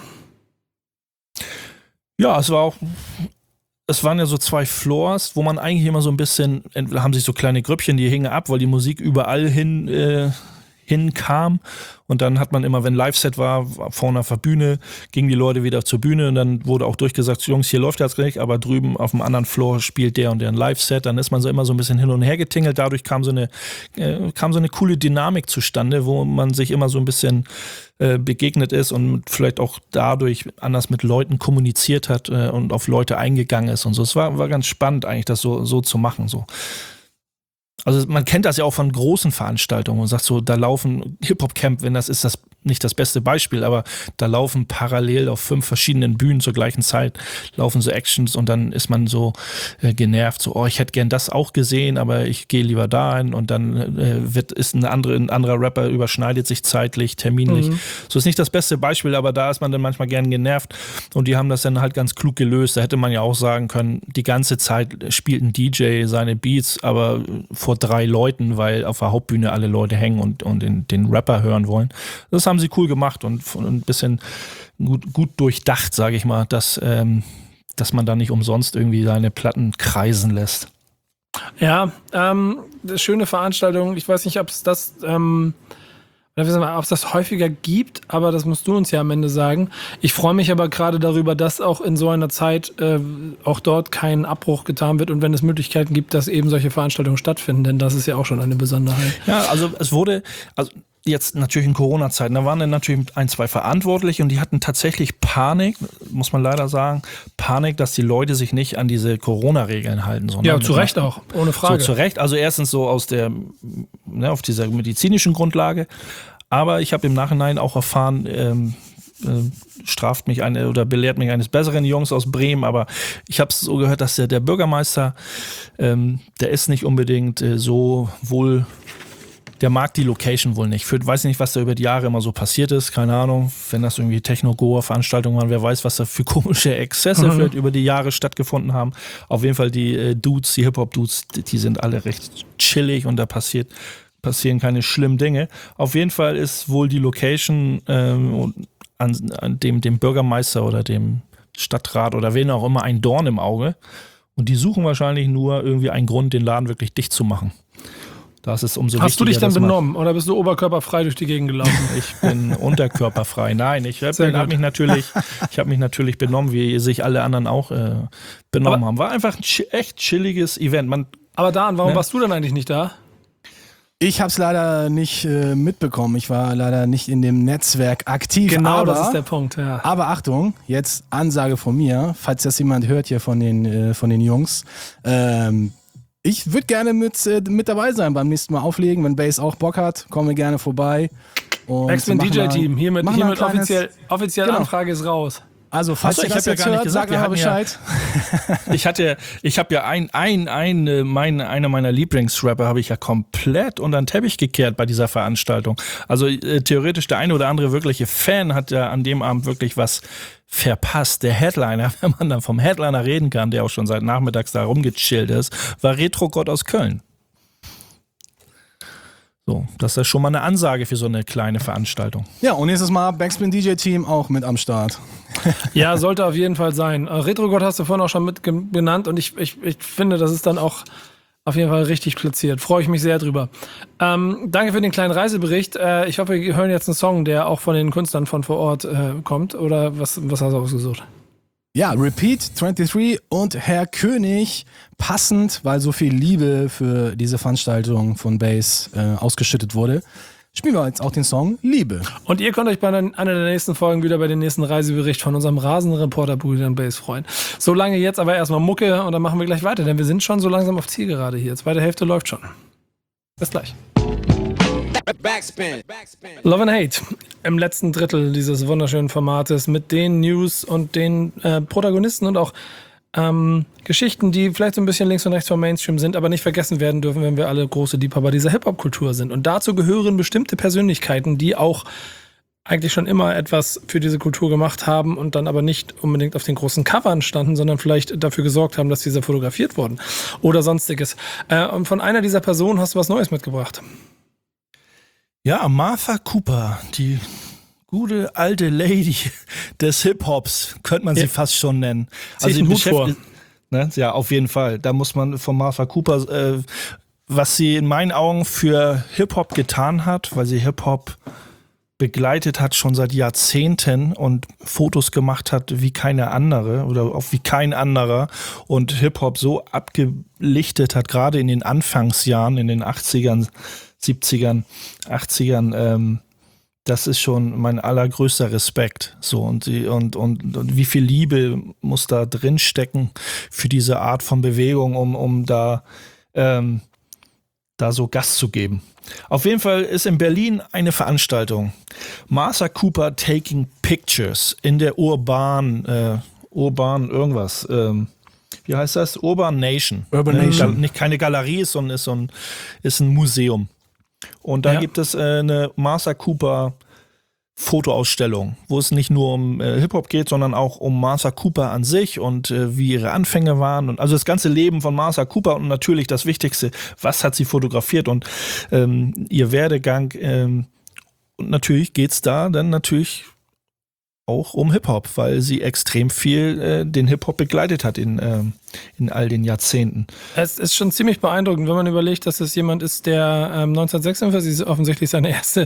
ja, es waren ja so 2 Floors, wo man eigentlich immer so ein bisschen, entweder haben sich so kleine Grüppchen, die hingen ab, weil die Musik überall hinkam, und dann hat man immer, wenn Live-Set war, vorne auf der Bühne, gingen die Leute wieder zur Bühne, und dann wurde auch durchgesagt, Jungs, hier läuft das nicht, aber drüben auf dem anderen Floor spielt der und der ein Live-Set, dann ist man so immer so ein bisschen hin und her getingelt, dadurch kam so eine coole Dynamik zustande, wo man sich immer so ein bisschen begegnet ist und vielleicht auch dadurch anders mit Leuten kommuniziert hat und auf Leute eingegangen ist und so. Es war ganz spannend eigentlich, das so zu machen, so. Also man kennt das ja auch von großen Veranstaltungen und sagt so, da laufen Hip-Hop-Camp, wenn das ist das nicht das beste Beispiel, aber da laufen parallel auf 5 verschiedenen Bühnen zur gleichen Zeit, laufen so Actions, und dann ist man so genervt, so, ich hätte gern das auch gesehen, aber ich gehe lieber dahin, und dann ein anderer Rapper überschneidet sich zeitlich, terminlich. So ist nicht das beste Beispiel, aber da ist man dann manchmal gern genervt, und die haben das dann halt ganz klug gelöst. Da hätte man ja auch sagen können, die ganze Zeit spielt ein DJ seine Beats, aber vor 3 Leuten, weil auf der Hauptbühne alle Leute hängen und den Rapper hören wollen. Das haben sie cool gemacht und ein bisschen gut durchdacht, sage ich mal, dass man da nicht umsonst irgendwie seine Platten kreisen lässt. ja, schöne Veranstaltung. Ich weiß nicht, ob es das häufiger gibt, aber das musst du uns ja am Ende sagen. Ich freue mich aber gerade darüber, dass auch in so einer Zeit auch dort kein Abbruch getan wird, und wenn es Möglichkeiten gibt, dass eben solche Veranstaltungen stattfinden, denn das ist ja auch schon eine Besonderheit. Ja, also es wurde, jetzt natürlich in Corona-Zeiten, da waren dann natürlich 1, 2 Verantwortliche, und die hatten tatsächlich Panik, muss man leider sagen, dass die Leute sich nicht an diese Corona-Regeln halten. Ja, zu Recht auch, ohne Frage. So, zu Recht, also erstens so auf dieser medizinischen Grundlage, aber ich habe im Nachhinein auch erfahren, straft mich oder belehrt mich eines besseren Jungs aus Bremen, aber ich habe es so gehört, dass der Bürgermeister, der ist nicht unbedingt so wohl. Der mag die Location wohl nicht. Weiß nicht, was da über die Jahre immer so passiert ist. Keine Ahnung, wenn das irgendwie Techno-Goa-Veranstaltungen waren, wer weiß, was da für komische Exzesse vielleicht über die Jahre stattgefunden haben. Auf jeden Fall die Dudes, die Hip-Hop-Dudes, die sind alle recht chillig, und da passieren keine schlimmen Dinge. Auf jeden Fall ist wohl die Location an dem Bürgermeister oder dem Stadtrat oder wen auch immer ein Dorn im Auge. Und die suchen wahrscheinlich nur irgendwie einen Grund, den Laden wirklich dicht zu machen. Das ist umso wichtiger. Hast du dich dann benommen oder bist du oberkörperfrei durch die Gegend gelaufen? Ich bin unterkörperfrei. Nein, ich habe mich natürlich benommen, wie sich alle anderen auch benommen haben. War einfach ein echt chilliges Event. Aber Dan, warum warst du dann eigentlich nicht da? Ich habe es leider nicht mitbekommen. Ich war leider nicht in dem Netzwerk aktiv. Genau, aber, das ist der Punkt, ja. Aber Achtung, jetzt Ansage von mir, falls das jemand hört hier von den Jungs. Ich würde gerne mit dabei sein beim nächsten Mal auflegen. Wenn Bass auch Bock hat, kommen wir gerne vorbei. Backspin DJ-Team, hiermit offiziell genau. Anfrage ist raus. Also, falls ihr das jetzt hört, sagt mir Bescheid. Ich habe ja einer meiner Lieblingsrapper habe ich ja komplett unter den Teppich gekehrt bei dieser Veranstaltung. Also theoretisch der eine oder andere wirkliche Fan hat ja an dem Abend wirklich was verpasst. Der Headliner, wenn man dann vom Headliner reden kann, der auch schon seit nachmittags da rumgechillt ist, war Retro-Gott aus Köln. So, das ist schon mal eine Ansage für so eine kleine Veranstaltung. Ja, und nächstes Mal Backspin DJ-Team auch mit am Start. Ja, sollte auf jeden Fall sein. Retro-Gott hast du vorhin auch schon mit genannt und ich finde, das ist dann auch auf jeden Fall richtig platziert. Freue ich mich sehr drüber. Danke für den kleinen Reisebericht. Ich hoffe, wir hören jetzt einen Song, der auch von den Künstlern von vor Ort kommt. Oder was hast du ausgesucht? Ja, Repeat 23 und Herr König, passend, weil so viel Liebe für diese Veranstaltung von Bass ausgeschüttet wurde, spielen wir jetzt auch den Song Liebe. Und ihr könnt euch bei einer der nächsten Folgen wieder bei den nächsten Reisebericht von unserem rasenden Reporter Brüdern Bass freuen. So lange jetzt aber erstmal Mucke und dann machen wir gleich weiter, denn wir sind schon so langsam auf Zielgerade hier. Zweite Hälfte läuft schon. Bis gleich. Backspin. Love and Hate im letzten Drittel dieses wunderschönen Formates mit den News und den Protagonisten und auch Geschichten, die vielleicht so ein bisschen links und rechts vom Mainstream sind, aber nicht vergessen werden dürfen, wenn wir alle große Liebhaber dieser Hip-Hop-Kultur sind. Und dazu gehören bestimmte Persönlichkeiten, die auch eigentlich schon immer etwas für diese Kultur gemacht haben und dann aber nicht unbedingt auf den großen Covern standen, sondern vielleicht dafür gesorgt haben, dass diese fotografiert wurden oder sonstiges. Und von einer dieser Personen hast du was Neues mitgebracht. Ja, Martha Cooper, die gute alte Lady des Hip-Hops, könnte man sie fast schon nennen. Also sie beschäftigt, ne? Ja, auf jeden Fall. Da muss man von Martha Cooper, was sie in meinen Augen für Hip-Hop getan hat, weil sie Hip-Hop begleitet hat schon seit Jahrzehnten und Fotos gemacht hat wie keine andere oder auch wie kein anderer und Hip-Hop so abgelichtet hat, gerade in den Anfangsjahren, in den 80ern, 70ern, 80ern, das ist schon mein allergrößter Respekt. So, und wie viel Liebe muss da drin stecken für diese Art von Bewegung, um da so Gas zu geben. Auf jeden Fall ist in Berlin eine Veranstaltung. Martha Cooper Taking Pictures in der Urban irgendwas. Wie heißt das? Urban Nation. Urban Nation. Nicht keine Galerie, sondern ist ein Museum. Und da gibt es eine Martha Cooper Fotoausstellung, wo es nicht nur um Hip-Hop geht, sondern auch um Martha Cooper an sich und wie ihre Anfänge waren. Und also das ganze Leben von Martha Cooper und natürlich das Wichtigste, was hat sie fotografiert und ihr Werdegang. Und natürlich geht es da dann natürlich auch um Hip-Hop, weil sie extrem viel den Hip-Hop begleitet hat in all den Jahrzehnten. Es ist schon ziemlich beeindruckend, wenn man überlegt, dass es jemand ist, der 1946 offensichtlich seine erste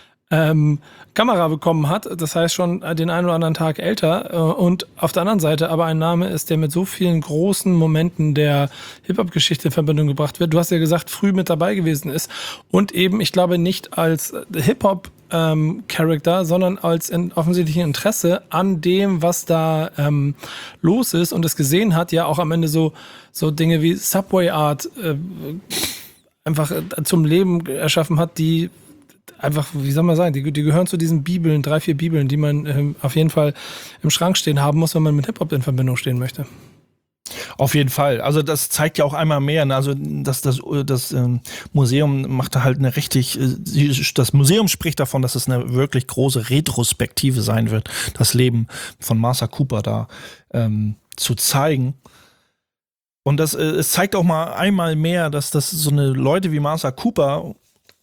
Kamera bekommen hat. Das heißt schon den einen oder anderen Tag älter. Und auf der anderen Seite aber ein Name ist, der mit so vielen großen Momenten der Hip-Hop-Geschichte in Verbindung gebracht wird. Du hast ja gesagt, früh mit dabei gewesen ist. Und eben, ich glaube, nicht als Hip-Hop Charakter, sondern als offensichtliches Interesse an dem, was da los ist und es gesehen hat, ja auch am Ende so Dinge wie Subway Art einfach zum Leben erschaffen hat, die einfach, wie soll man sagen, die gehören zu diesen Bibeln, 3, 4 Bibeln, die man auf jeden Fall im Schrank stehen haben muss, wenn man mit Hip-Hop in Verbindung stehen möchte. Auf jeden Fall. Also das zeigt ja auch einmal mehr. Ne? Also das Museum macht da halt eine das Museum spricht davon, dass es eine wirklich große Retrospektive sein wird, das Leben von Martha Cooper da zu zeigen. Und es zeigt auch mal einmal mehr, dass das so eine Leute wie Martha Cooper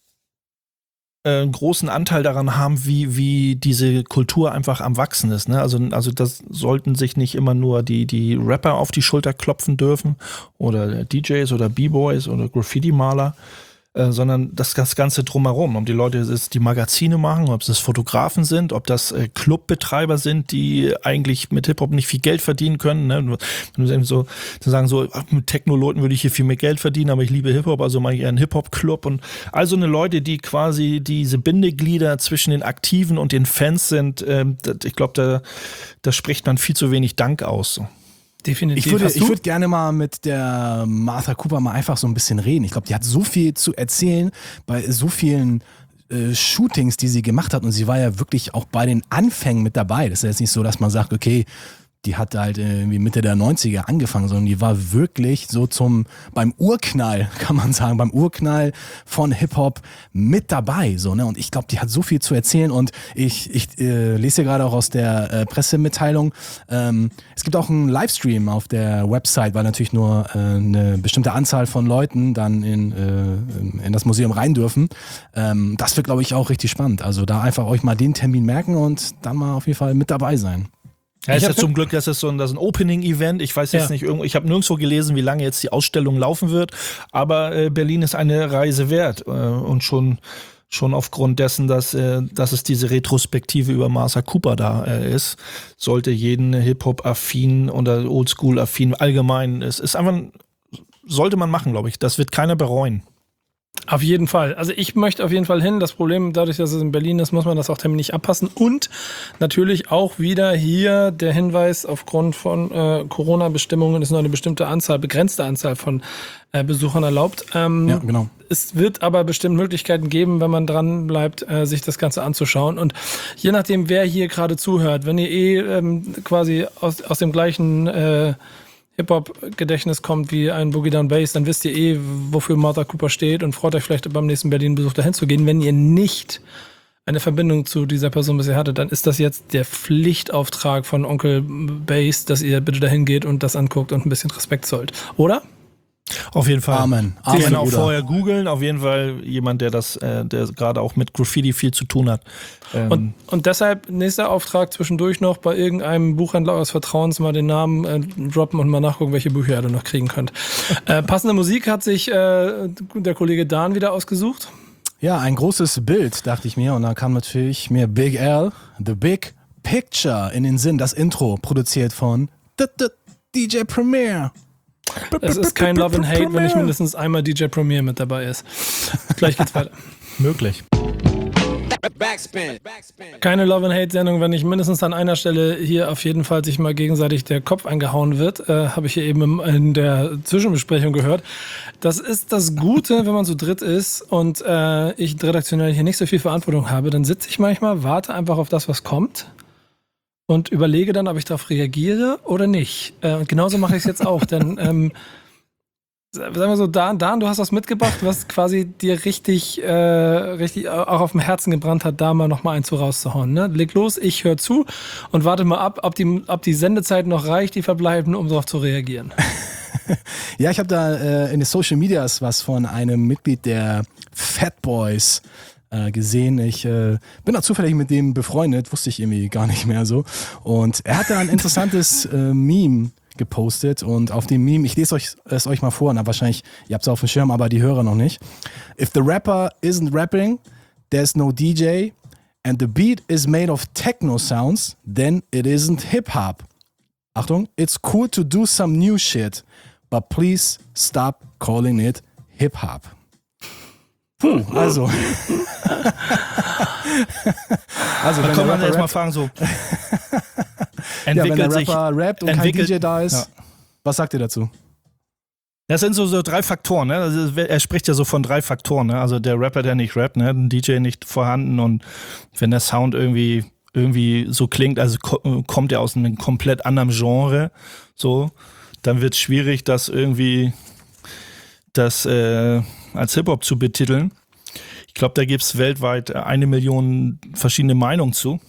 einen großen Anteil daran haben, wie diese Kultur einfach am Wachsen ist. Ne? Also das sollten sich nicht immer nur die Rapper auf die Schulter klopfen dürfen oder DJs oder B-Boys oder Graffiti-Maler, sondern das Ganze drumherum. Ob die Leute die Magazine machen, ob es Fotografen sind, ob das Clubbetreiber sind, die eigentlich mit Hip-Hop nicht viel Geld verdienen können. Ne? So sagen so, mit Techno-Leuten würde ich hier viel mehr Geld verdienen, aber ich liebe Hip-Hop, also mache ich eher einen Hip-Hop-Club. Und also eine Leute, die quasi diese Bindeglieder zwischen den Aktiven und den Fans sind, ich glaube, da spricht man viel zu wenig Dank aus. So. Definitiv. Ich würde gerne mal mit der Martha Cooper mal einfach so ein bisschen reden. Ich glaube, die hat so viel zu erzählen bei so vielen Shootings, die sie gemacht hat. Und sie war ja wirklich auch bei den Anfängen mit dabei. Das ist jetzt nicht so, dass man sagt, okay, die hat halt irgendwie Mitte der 90er angefangen, sondern die war wirklich so beim Urknall, kann man sagen, beim Urknall von Hip-Hop mit dabei, so, ne? Und ich glaube, die hat so viel zu erzählen und ich lese hier gerade auch aus der Pressemitteilung, es gibt auch einen Livestream auf der Website, weil natürlich nur eine bestimmte Anzahl von Leuten dann in das Museum rein dürfen. Das wird, glaube ich, auch richtig spannend. Also da einfach euch mal den Termin merken und dann mal auf jeden Fall mit dabei sein. Ja, ist ja zum Glück, das ist ein Opening-Event. Ich weiß jetzt nicht, ich habe nirgendwo gelesen, wie lange jetzt die Ausstellung laufen wird, aber Berlin ist eine Reise wert und schon aufgrund dessen, dass es diese Retrospektive über Martha Cooper da ist, sollte jeden Hip-Hop-affin oder Oldschool-affin allgemein, es ist einfach, sollte man machen, glaube ich. Das wird keiner bereuen. Auf jeden Fall. Also ich möchte auf jeden Fall hin. Das Problem, dadurch, dass es in Berlin ist, muss man das auch terminlich abpassen. Und natürlich auch wieder hier der Hinweis, aufgrund von Corona-Bestimmungen ist nur eine begrenzte Anzahl von Besuchern erlaubt. Ja, genau. Es wird aber bestimmt Möglichkeiten geben, wenn man dran bleibt, sich das Ganze anzuschauen. Und je nachdem, wer hier gerade zuhört, wenn ihr quasi aus dem gleichen Hip-Hop-Gedächtnis kommt wie ein Boogie Down Bass, dann wisst ihr wofür Martha Cooper steht und freut euch vielleicht beim nächsten Berlin-Besuch dahin zu gehen. Wenn ihr nicht eine Verbindung zu dieser Person bisher hattet, dann ist das jetzt der Pflichtauftrag von Onkel Bass, dass ihr bitte dahin geht und das anguckt und ein bisschen Respekt zollt. Oder? Auf jeden Fall. Amen. Amen, auch vorher googeln. Auf jeden Fall jemand, der gerade auch mit Graffiti viel zu tun hat. Und deshalb nächster Auftrag zwischendurch noch bei irgendeinem Buchhändler eures Vertrauens mal den Namen droppen und mal nachgucken, welche Bücher ihr da noch kriegen könnt. Passende Musik hat sich der Kollege Dan wieder ausgesucht. Ja, ein großes Bild, dachte ich mir. Und dann kam natürlich mir Big L, The Big Picture in den Sinn. Das Intro, produziert von DJ Premier. Es ist kein Love and Hate, wenn nicht mindestens einmal DJ Premier mit dabei ist. Gleich geht's weiter. Möglich. Keine Love and Hate Sendung, wenn nicht mindestens an einer Stelle hier auf jeden Fall sich mal gegenseitig der Kopf eingehauen wird. Habe ich hier eben in der Zwischenbesprechung gehört. Das ist das Gute, wenn man so dritt ist und ich redaktionell hier nicht so viel Verantwortung habe, dann sitze ich manchmal, warte einfach auf das, was kommt. Und überlege dann, ob ich darauf reagiere oder nicht. Und genauso mache ich es jetzt auch. Denn, sagen wir so, Dan, du hast was mitgebracht, was quasi dir richtig auch auf dem Herzen gebrannt hat, da mal nochmal eins rauszuhauen. Ne? Leg los, ich höre zu und warte mal ab, ob die Sendezeit noch reicht, die verbleiben, um darauf zu reagieren. Ja, ich habe da in den Social Medias was von einem Mitglied der Fat Boys gesehen. Ich bin da zufällig mit dem befreundet, wusste ich irgendwie gar nicht mehr so. Und er hat da ein interessantes Meme gepostet und auf dem Meme, ich lese es euch mal vor, na wahrscheinlich, ihr habt es auf dem Schirm, aber die Hörer noch nicht. If the rapper isn't rapping, there's no DJ and the beat is made of techno sounds, then it isn't hip-hop. Achtung, it's cool to do some new shit, but please stop calling it hip-hop. Also. Da kann man erstmal fragen, so. Wenn der Rapper rappt und kein DJ da ist, was sagt ihr dazu? Das sind so 3 Faktoren, ne? Also er spricht ja so von 3 Faktoren, ne? Also der Rapper, der nicht rappt, ne? Ein DJ nicht vorhanden und wenn der Sound irgendwie so klingt, also kommt er aus einem komplett anderen Genre, so, dann wird es schwierig, das irgendwie als Hip-Hop zu betiteln. Ich glaube, da gibt es weltweit 1 Million verschiedene Meinungen zu.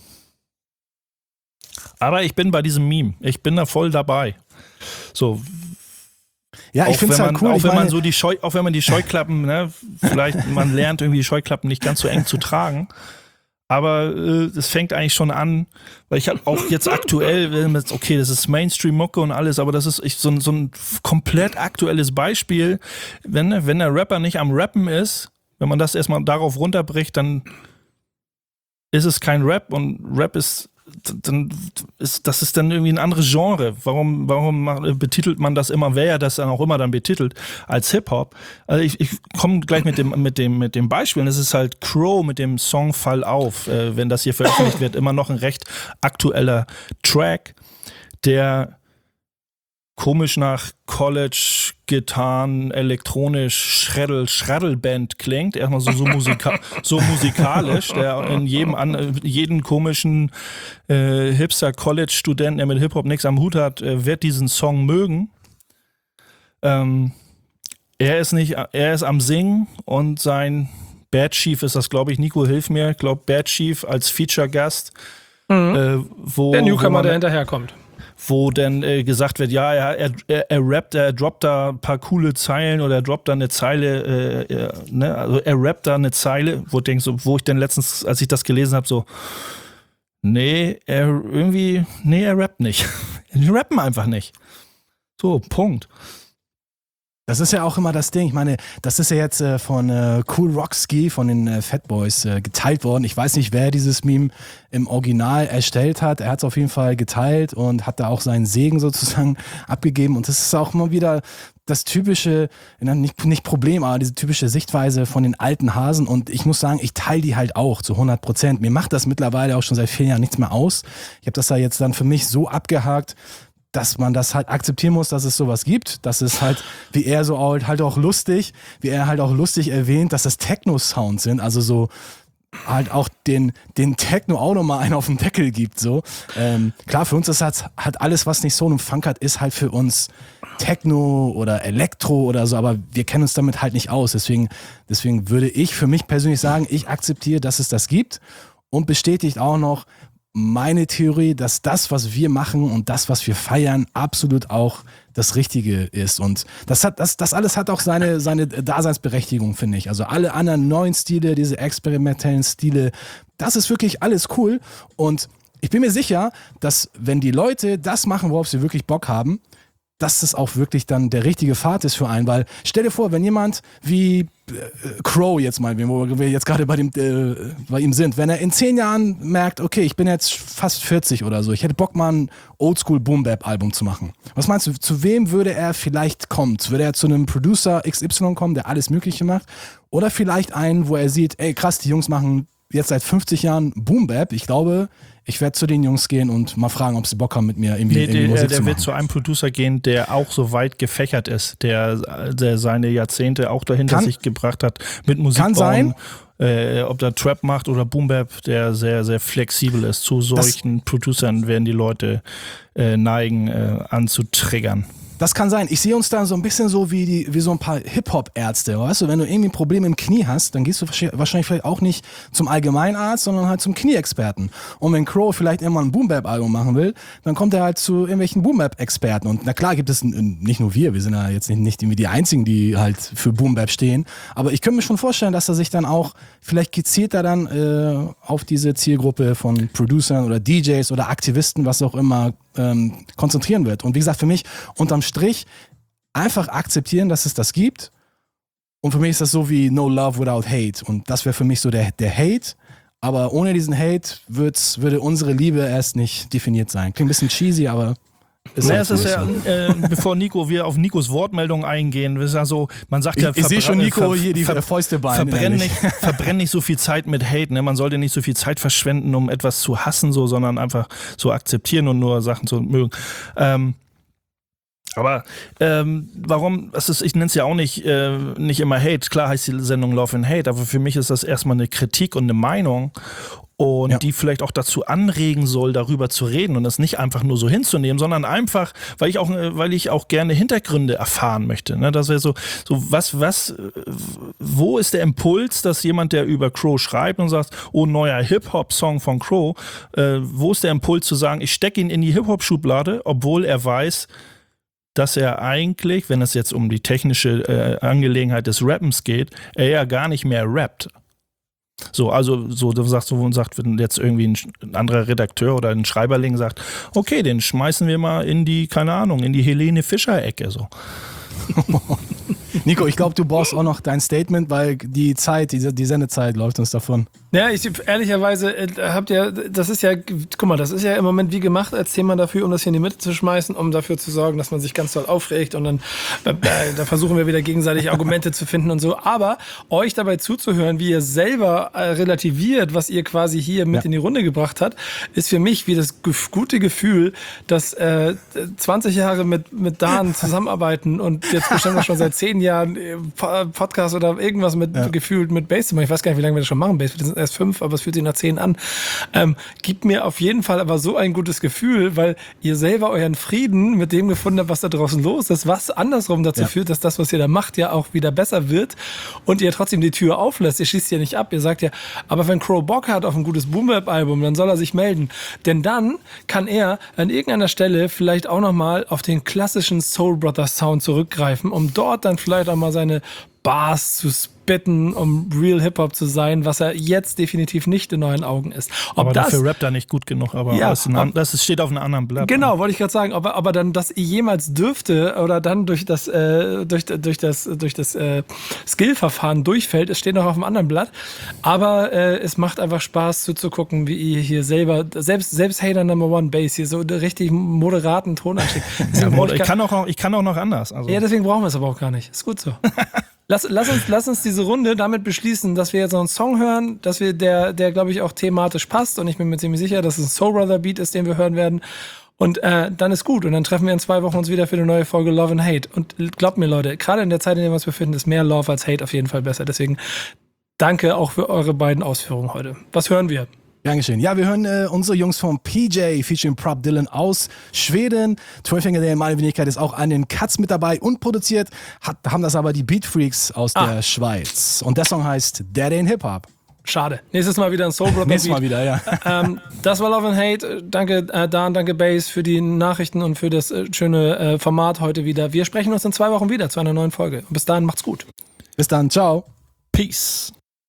Aber ich bin bei diesem Meme. Ich bin da voll dabei. So. Ja, ich finde es halt cool. Auch wenn man die Scheuklappen, ne, vielleicht man lernt irgendwie die Scheuklappen nicht ganz so eng zu tragen. Aber es fängt eigentlich schon an, weil ich habe auch jetzt aktuell, okay, das ist Mainstream-Mucke und alles, aber das ist so ein komplett aktuelles Beispiel. Wenn der Rapper nicht am Rappen ist, wenn man das erstmal darauf runterbricht, dann ist es kein Rap und Rap ist das ist dann irgendwie ein anderes Genre. Warum betitelt man das immer, wer ja das dann auch immer dann betitelt, als Hip-Hop? Also ich komme gleich mit dem Beispiel. Und es ist halt Crow mit dem Song Fall auf, wenn das hier veröffentlicht wird, immer noch ein recht aktueller Track, der komisch nach College, Gitarren, elektronisch, Schraddle-Band klingt. Erstmal so musikalisch, der in jeden komischen Hipster-College-Studenten, der mit Hip-Hop nichts am Hut hat, wird diesen Song mögen. Er ist am Singen und sein Bad Chief ist das, glaube ich, Nico, hilf mir, ich glaube Bad Chief als Feature-Gast. Der Newcomer, der hinterherkommt. Wo dann gesagt wird, ja, er rappt, er droppt da ein paar coole Zeilen oder er droppt da eine Zeile, ne? Also er rappt da eine Zeile, wo ich dann letztens, als ich das gelesen habe, so, er rappt nicht. Die rappen einfach nicht. So, Punkt. Das ist ja auch immer das Ding. Ich meine, das ist ja jetzt von Cool Rockski, von den Fat Boys geteilt worden. Ich weiß nicht, wer dieses Meme im Original erstellt hat. Er hat es auf jeden Fall geteilt und hat da auch seinen Segen sozusagen abgegeben. Und das ist auch immer wieder das typische, nicht Problem, aber diese typische Sichtweise von den alten Hasen. Und ich muss sagen, ich teile die halt auch zu 100%. Mir macht das mittlerweile auch schon seit 4 Jahren nichts mehr aus. Ich habe das da jetzt dann für mich so abgehakt, dass man das halt akzeptieren muss, dass es sowas gibt, dass es halt, wie er halt auch lustig erwähnt, dass das Techno-Sounds sind, also so halt auch den Techno auch nochmal einen auf den Deckel gibt, so. Klar, für uns ist halt alles, was nicht Soul und Funk hat, ist halt für uns Techno oder Elektro oder so, aber wir kennen uns damit halt nicht aus, deswegen würde ich für mich persönlich sagen, ich akzeptiere, dass es das gibt und bestätigt auch noch meine Theorie, dass das, was wir machen und das, was wir feiern, absolut auch das Richtige ist. Und das alles hat auch seine Daseinsberechtigung, finde ich. Also alle anderen neuen Stile, diese experimentellen Stile, das ist wirklich alles cool. Und ich bin mir sicher, dass wenn die Leute das machen, worauf sie wirklich Bock haben, dass das auch wirklich dann der richtige Pfad ist für einen. Weil stell dir vor, wenn jemand wie Crow jetzt mal, wo wir jetzt gerade bei ihm sind, wenn er in 10 Jahren merkt, okay, ich bin jetzt fast 40 oder so, ich hätte Bock mal ein Oldschool-Boom-Bap-Album zu machen. Was meinst du, zu wem würde er vielleicht kommen? Würde er zu einem Producer XY kommen, der alles Mögliche macht? Oder vielleicht einen, wo er sieht, ey krass, die Jungs machen jetzt seit 50 Jahren Boom-Bap. Ich glaube, ich werde zu den Jungs gehen und mal fragen, ob sie Bock haben, mit mir irgendwie Musik zu machen. Der wird zu einem Producer gehen, der auch so weit gefächert ist, der seine Jahrzehnte auch dahinter sich gebracht hat mit Musik. Kann sein. Ob der Trap macht oder Boom Bap, der sehr, sehr flexibel ist. Zu solchen Producern werden die Leute neigen, anzutriggern. Das kann sein. Ich sehe uns da so ein bisschen so wie so ein paar Hip-Hop-Ärzte, weißt du? Wenn du irgendwie ein Problem im Knie hast, dann gehst du wahrscheinlich vielleicht auch nicht zum Allgemeinarzt, sondern halt zum Knieexperten. Und wenn Crow vielleicht irgendwann ein Boom-Bap-Album machen will, dann kommt er halt zu irgendwelchen Boom-Bap-Experten. Und na klar gibt es nicht nur wir sind ja jetzt nicht irgendwie die Einzigen, die halt für Boom-Bap stehen. Aber ich könnte mir schon vorstellen, dass er sich dann auch vielleicht gezielter dann auf diese Zielgruppe von Producern oder DJs oder Aktivisten, was auch immer, konzentrieren wird. Und wie gesagt, für mich unterm Strich einfach akzeptieren, dass es das gibt. Und für mich ist das so wie No Love Without Hate. Und das wäre für mich so der Hate. Aber ohne diesen Hate würde unsere Liebe erst nicht definiert sein. Klingt ein bisschen cheesy, aber es ist ja, bevor wir auf Nikos Wortmeldung eingehen, ist ja so, man sagt ja, ich sehe schon Nico hier die Fäuste ballen. Verbrenn nicht so viel Zeit mit Hate, ne? Man sollte nicht so viel Zeit verschwenden, um etwas zu hassen, so, sondern einfach so akzeptieren und nur Sachen zu mögen. Aber warum, ich nenne es ja auch nicht immer Hate, klar heißt die Sendung Love and Hate, aber für mich ist das erstmal eine Kritik und eine Meinung und die vielleicht auch dazu anregen soll, darüber zu reden und das nicht einfach nur so hinzunehmen, sondern einfach, weil ich auch gerne Hintergründe erfahren möchte. Ne? Das wäre so wo ist der Impuls, dass jemand, der über Crow schreibt und sagt, oh, neuer Hip-Hop-Song von Crow, wo ist der Impuls zu sagen, ich stecke ihn in die Hip-Hop-Schublade, obwohl er weiß, dass er eigentlich, wenn es jetzt um die technische Angelegenheit des Rappens geht, er ja gar nicht mehr rappt. So, also so, du sagst, wenn jetzt irgendwie ein anderer Redakteur oder ein Schreiberling sagt, okay, den schmeißen wir mal in die, keine Ahnung, in die Helene Fischer-Ecke. So. Nico, ich glaube, du brauchst auch noch dein Statement, weil die Sendezeit läuft uns davon. Ja, ehrlicherweise das ist ja im Moment wie gemacht als Thema dafür, um das hier in die Mitte zu schmeißen, um dafür zu sorgen, dass man sich ganz doll aufregt und dann da versuchen wir wieder gegenseitig Argumente zu finden und so. Aber euch dabei zuzuhören, wie ihr selber relativiert, was ihr quasi hier mit in die Runde gebracht habt, ist für mich wie das gute Gefühl, dass 20 Jahre mit Dan zusammenarbeiten und jetzt bestimmt schon seit 10 Jahren Podcast oder irgendwas gefühlt mit Bass zu machen. Ich weiß gar nicht, wie lange wir das schon machen, Bass. Wir sind erst 5, aber es fühlt sich nach 10 an. Gibt mir auf jeden Fall aber so ein gutes Gefühl, weil ihr selber euren Frieden mit dem gefunden habt, was da draußen los ist, was andersrum dazu führt, dass das, was ihr da macht, ja auch wieder besser wird und ihr trotzdem die Tür auflässt. Ihr schießt ja nicht ab. Ihr sagt ja, aber wenn Crow Bock hat auf ein gutes Boom-Bap-Album, dann soll er sich melden. Denn dann kann er an irgendeiner Stelle vielleicht auch nochmal auf den klassischen Soul Brothers Sound zurückgreifen, um dort dann vielleicht auch mal seine Bars zu spitten, um Real Hip-Hop zu sein, was er jetzt definitiv nicht in euren Augen ist. Aber dafür rappt er nicht gut genug, aber das steht auf einem anderen Blatt. Genau, wollte ich gerade sagen, aber dann, dass ihr jemals dürfte oder dann durch das Skill-Verfahren durchfällt, es steht noch auf einem anderen Blatt, aber es macht einfach Spaß zuzugucken, wie ihr hier selber, selbst Hater Number One Bass hier so einen richtig moderaten Ton anschickt. Ich kann auch noch anders. Also. Ja, deswegen brauchen wir es aber auch gar nicht. Ist gut so. Lass uns diese Runde damit beschließen, dass wir jetzt noch einen Song hören, dass wir der glaube ich auch thematisch passt und ich bin mir ziemlich sicher, dass es ein Soul Brother Beat ist, den wir hören werden und dann ist gut und dann treffen wir in 2 Wochen uns wieder für eine neue Folge Love and Hate und glaubt mir Leute, gerade in der Zeit, in der wir uns befinden, ist mehr Love als Hate auf jeden Fall besser, deswegen danke auch für eure beiden Ausführungen heute. Was hören wir? Dankeschön. Ja, wir hören unsere Jungs vom PJ featuring Prop Dylan aus Schweden. 12 Finger Day in meiner Wenigkeit ist auch an den Cuts mit dabei und produziert. Haben das aber die Beat Freaks aus der Schweiz. Und der Song heißt That Ain't Hip Hop. Schade. Nächstes Mal wieder ein Soul Brother Beat. Nächstes Mal wieder, ja. Das war Love and Hate. Danke Dan, danke Bass für die Nachrichten und für das schöne Format heute wieder. Wir sprechen uns in 2 Wochen wieder zu einer neuen Folge. Bis dahin, macht's gut. Bis dann, ciao. Peace.